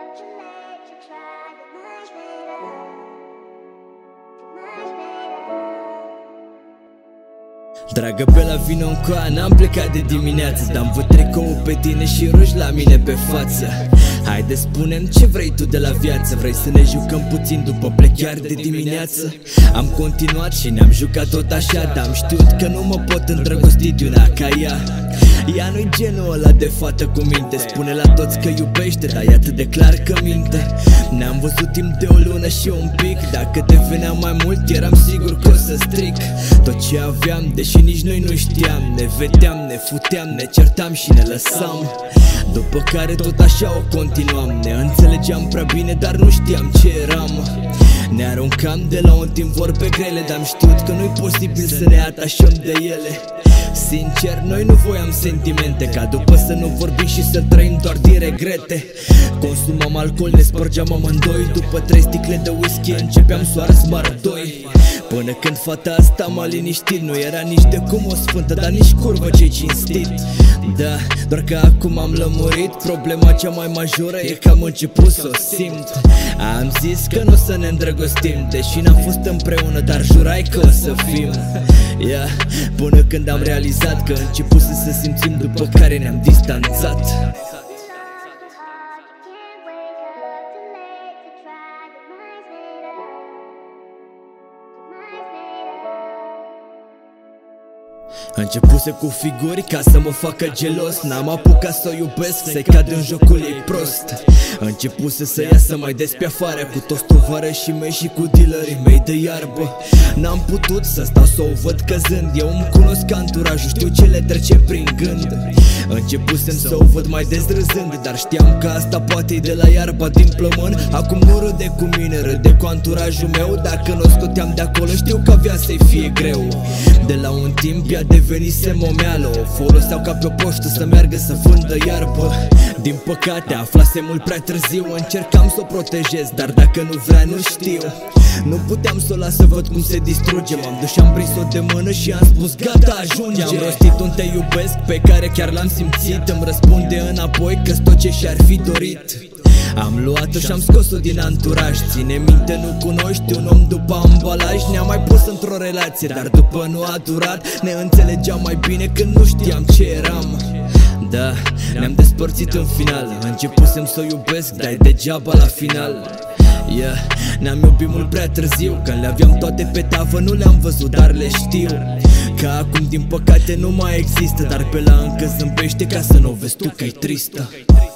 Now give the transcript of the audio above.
Dragă Bela, vino încoa, n-am plecat de dimineață, dar-mi văd tricou pe tine și rugi la mine pe față. Haide, spune-mi ce vrei tu de la viață. Vrei să ne jucăm puțin după plec chiar de dimineață? Am continuat și ne-am jucat tot așa, dar am știut că nu mă pot îndrăgosti de una ca ea. Ea nu-i genul ăla de fată cu minte, spune la toți că iubește, dar e atât de clar că minte. Ne-am văzut timp de o lună și un pic, dacă devenea mai mult eram sigur că o să stric tot ce aveam, deși nici noi nu știam. Ne vedeam, ne futeam, ne certam și ne lăsam. După care tot așa o continuam. Ne înțelegeam prea bine, dar nu știam ce eram. Ne aruncam de la un timp vorbe grele, dar am știut că nu-i posibil să ne atașăm de ele. Sincer, noi nu voiam sentimente, ca după să nu vorbim și să trăim doar din regrete. Consumam alcool, ne spărgeam amândoi, după 3 sticle de whisky începeam să o ars doi. Până când fata asta m-a liniștit, nu era nici de cum o sfântă, dar nici curvă ce-i cinstit. Da, doar că acum am lămurit, problema cea mai majoră e că am început să o simt. Am zis că nu o să ne îndrăgostim, deși n-am fost împreună, dar jurai că o să fim. Yeah, până când am realizat că început să se simțim, după care ne-am distanțat. Începuse cu figuri ca să mă facă gelos, n-am apucat să o iubesc, să-i cad în jocul ei prost. Începuse să iasă mai des pe afară, cu toți tovarășii mei și cu dealerii mei de iarbă. N-am putut să stau să o văd căzând, eu îmi cunosc anturajul, știu ce le trece prin gând. Începusem să o văd mai des râzând, dar știam că asta poate-i de la iarba din plămân. Acum nu râde cu mine, râde cu anturajul meu. Dacă nu o scoteam de acolo, știu că avea să-i fie greu. De la un timp ea devenise momeală, o foloseau ca pe o poștă să meargă să vândă iarbă. Din păcate aflase mult prea târziu, încercam să o protejez, dar dacă nu vrea nu știu. Nu puteam să o las să văd cum se distruge, m-am dus și am prins-o de mână și am spus gata, ajunge. Am rostit un te iubesc pe care chiar l-am simțit, îmi răspunde înapoi că-s tot ce și-ar fi dorit. Am luat-o și-am scos-o din anturaj, ține minte, nu cunoști un om după ambalaj. Ne-am mai pus într-o relație, dar după nu a durat. Ne înțelegeam mai bine când nu știam ce eram. Da, ne-am despărțit în final, începusem să o iubesc, dar degeaba la final. Yeah, ne-am iubit mult prea târziu, când le aveam toate pe tavă, nu le-am văzut, dar le știu. Că acum din păcate nu mai există, dar pe la încă zâmbește ca să nu o vezi tu că-i tristă.